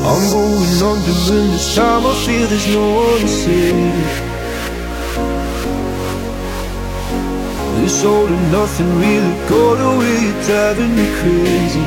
I'm going under and this time I feel there's no one to save. This all and nothing really got away, you're driving me crazy.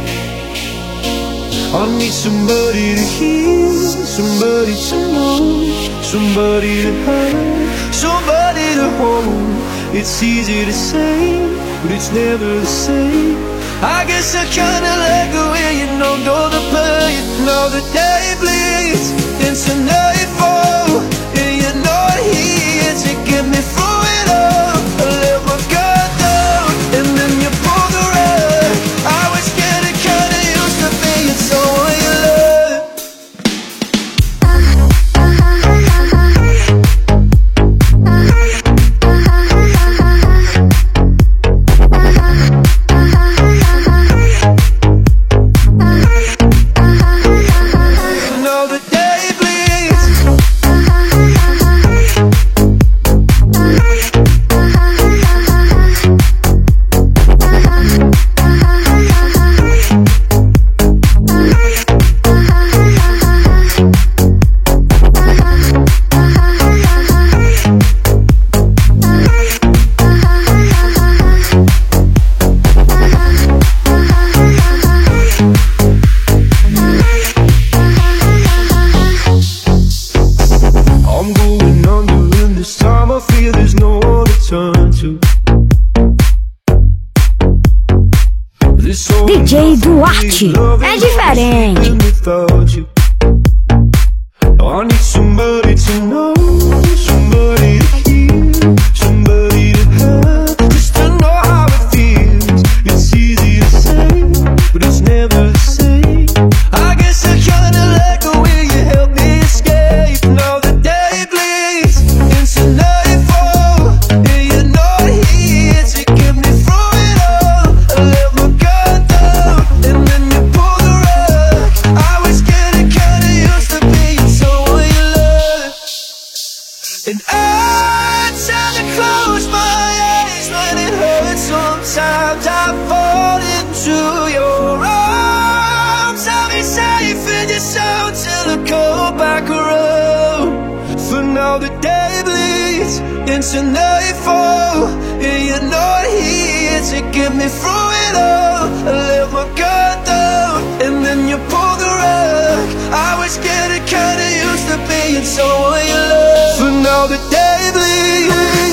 I need somebody to hear, somebody to know, somebody to have, somebody to hold. It's easy to say, but it's never the same. I guess I kinda like the way you numbed all the pain. Now the day bleeds into nightfall, and you're not here to get me through it all. I let my guard down, and then you pulled the rug. I was getting kinda used to being someone you love. DJ Duarte é diferente. I need somebody to know, somebody to hear, somebody to have, just to know how it feels. It's easy to say, but it's never the same. I guess I kinda like the way you help me escape. Now the day bleeds into nightfall, and you're not here to get me through it all. I let my guard down, and then you pull the rug. I was getting kinda used to being someone you love. And I tend to close my eyes when it hurts. Sometimes I fall into your arms. I'll be safe in your soul till I go back around. For now the day bleeds into nightfall, and you're not here to get me through it all. I let my guard down, and then you pull the rug. I was getting kinda used to being someone you love. For now the day bleeds.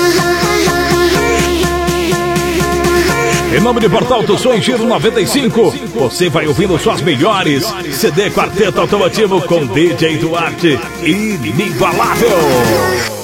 Em nome de Portal do Som Giro 95, você vai ouvindo suas melhores. CD Quarteto Automotivo com DJ Duarte, inigualável.